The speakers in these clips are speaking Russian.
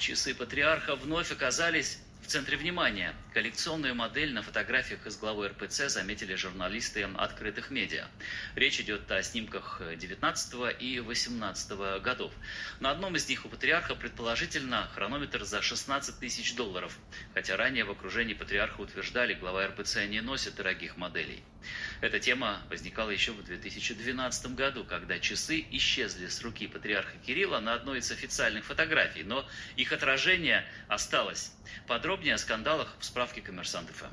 Часы патриарха вновь оказались в центре внимания. Коллекционную модель на фотографиях из главы РПЦ заметили журналисты открытых медиа. Речь идет о снимках 19 и 18 годов. На одном из них у патриарха предположительно хронометр за $16 тысяч. Хотя ранее в окружении патриарха утверждали, глава РПЦ не носит дорогих моделей. Эта тема возникала еще в 2012 году, когда часы исчезли с руки патриарха Кирилла на одной из официальных фотографий, но их отражение осталось. Подробнее о скандалах в справке «Коммерсант ФМ».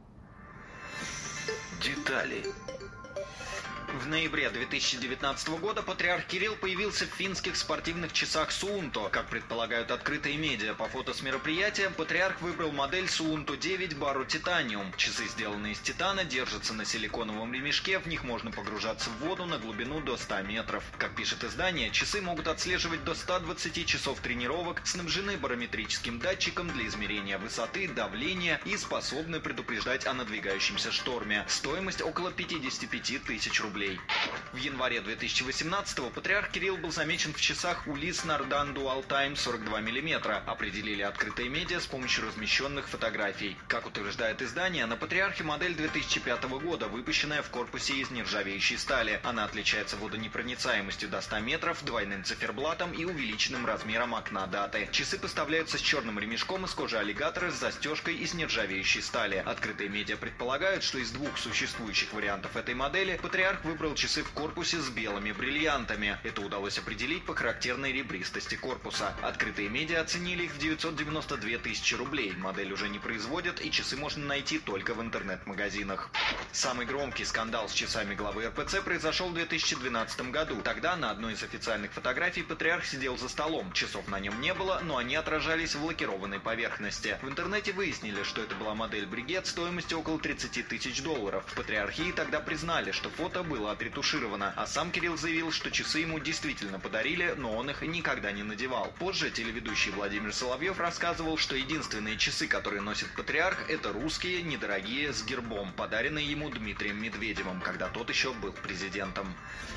Детали. В ноябре 2019 года патриарх Кирилл появился в финских спортивных часах Suunto. Как предполагают открытые медиа, по фото с мероприятия патриарх выбрал модель Suunto 9 Baru Titanium. Часы, сделанные из титана, держатся на силиконовом ремешке, в них можно погружаться в воду на глубину до 100 метров. Как пишет издание, часы могут отслеживать до 120 часов тренировок, снабжены барометрическим датчиком для измерения высоты, давления и способны предупреждать о надвигающемся шторме. Стоимость около 55 тысяч рублей. В январе 2018-го патриарх Кирилл был замечен в часах Ulysse Nardin Dual Time 42 мм, определили открытые медиа с помощью размещенных фотографий. Как утверждает издание, на патриархе модель 2005 года, выпущенная в корпусе из нержавеющей стали. Она отличается водонепроницаемостью до 100 метров, двойным циферблатом и увеличенным размером окна даты. Часы поставляются с черным ремешком из кожи аллигатора с застежкой из нержавеющей стали. Открытые медиа предполагают, что из двух существующих вариантов этой модели патриарх выбрал часы в корпусе с белыми бриллиантами. Это удалось определить по характерной ребристости корпуса. Открытые медиа оценили их в 992 тысячи рублей. Модель уже не производят, и часы можно найти только в интернет-магазинах. Самый громкий скандал с часами главы РПЦ произошел в 2012 году. Тогда на одной из официальных фотографий патриарх сидел за столом. Часов на нем не было, но они отражались в лакированной поверхности. В интернете выяснили, что это была модель Бригет стоимостью около 30 тысяч долларов. В патриархии тогда признали, что фото было отретушировано, а сам Кирилл заявил, что часы ему действительно подарили, но он их никогда не надевал. Позже телеведущий Владимир Соловьев рассказывал, что единственные часы, которые носит патриарх, это русские, недорогие, с гербом, подаренные ему Дмитрием Медведевым, когда тот еще был президентом.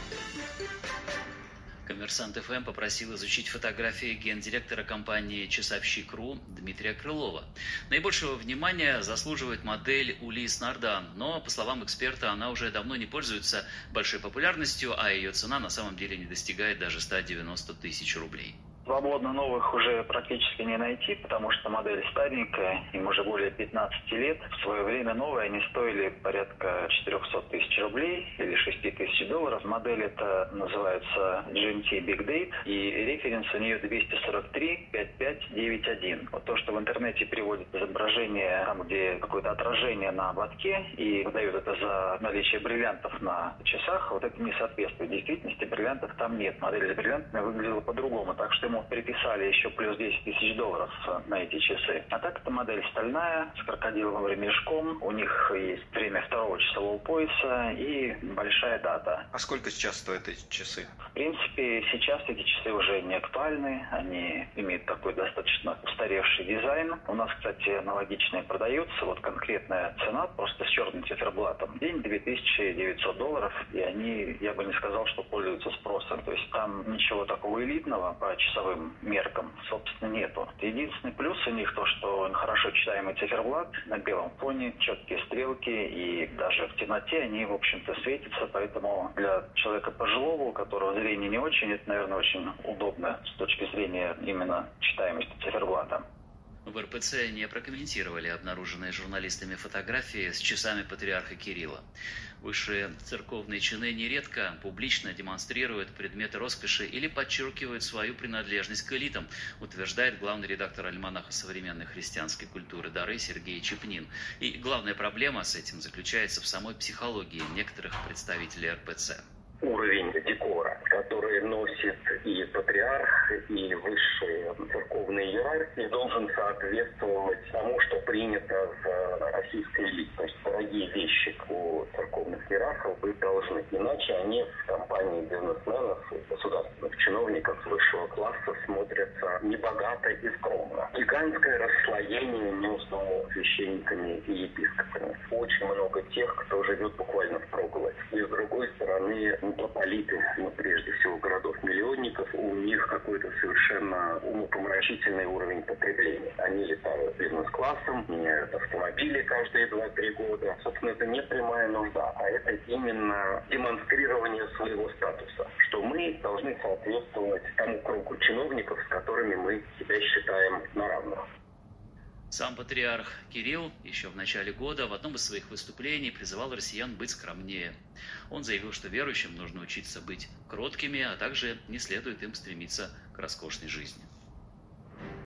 «Коммерсант ФМ» попросил изучить фотографии гендиректора компании «Часовщик.ру» Дмитрия Крылова. Наибольшего внимания заслуживает модель Ulysse Nardin, но, по словам эксперта, она уже давно не пользуется большой популярностью, а ее цена на самом деле не достигает даже 190 тысяч рублей. Свободно новых уже практически не найти, потому что модель старенькая, им уже более 15 лет. В свое время новые они стоили порядка 400 тысяч рублей или 6 тысяч долларов. Модель эта называется GMT Big Date, и референс у нее 243-5591. Вот то, что в интернете переводит изображение, там, где какое-то отражение на ободке, и выдают это за наличие бриллиантов на часах, вот это не соответствует действительности, бриллиантов там нет. Модель с бриллиантами выглядела по-другому, так что ему приписали еще плюс 10 тысяч долларов на эти часы. А так эта модель стальная, с крокодиловым ремешком. У них есть время второго часового пояса и большая дата. А сколько сейчас стоят эти часы? В принципе, сейчас эти часы уже не актуальны. Они имеют такой достаточно устаревший дизайн. У нас, кстати, аналогичные продаются. Вот конкретная цена, просто с черным циферблатом. День 2900 долларов. И они, я бы не сказал, что пользуются спросом. То есть там ничего такого элитного по часовым меркам, собственно, нету. Единственный плюс у них то, что хорошо читаемый циферблат на белом фоне, четкие стрелки, и даже в темноте они, в общем-то, светятся, поэтому для человека пожилого, у которого зрение не очень, это, наверное, очень удобно с точки зрения именно читаемости циферблата. В РПЦ не прокомментировали обнаруженные журналистами фотографии с часами патриарха Кирилла. Высшие церковные чины нередко публично демонстрируют предметы роскоши или подчеркивают свою принадлежность к элитам, утверждает главный редактор альманаха современной христианской культуры «Дары» Сергей Чепнин. И главная проблема с этим заключается в самой психологии некоторых представителей РПЦ. Уровень декора, который носит и патриарх, и высшие церковные иерархии, должен соответствовать тому, что принято в российской элите. То есть дорогие вещи у церковных иерархов быть должны. Иначе они в компании бизнесменов и государственных чиновников высшего класса смотрятся небогато и скромно. Гигантское расслоение между священниками и епископами. Очень много тех, кто живет буквально впроголодь. И с другой стороны, митрополиты, прежде всего городов-миллионников, у них какой-то совершенно умопомрачительный уровень потребления. Они летают бизнес-классом, меняют автомобили каждые 2-3 года. Собственно, это не прямая нужда, а это именно демонстрирование своего статуса, что мы должны соответствовать тому кругу чиновников, с которыми мы себя считаем на равных. Сам патриарх Кирилл еще в начале года в одном из своих выступлений призывал россиян быть скромнее. Он заявил, что верующим нужно учиться быть кроткими, а также не следует им стремиться к роскошной жизни.